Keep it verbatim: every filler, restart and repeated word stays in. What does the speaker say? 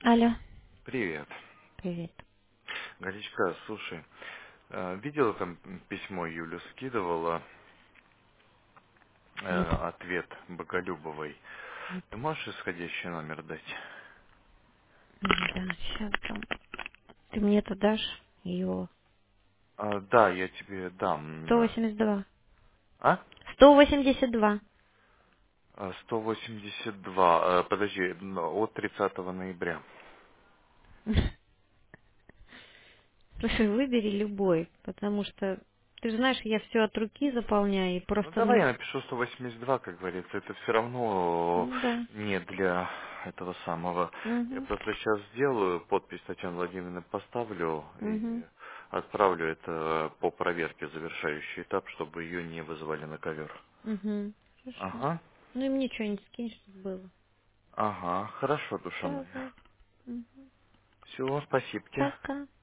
Алло. Привет. Привет. Галичка, слушай, э, видела там письмо Юля скидывала, э, Нет. ответ Боголюбовой. Нет. Ты можешь исходящий номер дать? Да, сейчас там. Ты мне это дашь? Ее. А, да, я тебе дам. сто на- восемьдесят два. А? сто восемьдесят два. А, сто восемьдесят два. Э, подожди, н- от тридцатого ноября. Слушай, выбери любой, потому что ты же знаешь, я все от руки заполняю и Ну просто давай я мне. напишу сто восемьдесят два, как говорится. Это все равно Ну да. не для этого самого. Я Угу. просто сейчас сделаю, подпись Татьяны Владимировны поставлю Угу. и отправлю это по проверке завершающий этап, чтобы ее не вызывали на ковер. Угу. Хорошо. Ага. Ну и мне что-нибудь скинь, чтобы было. Ага, хорошо, душа моя. Давай. Угу. Все, спасибо. Пока.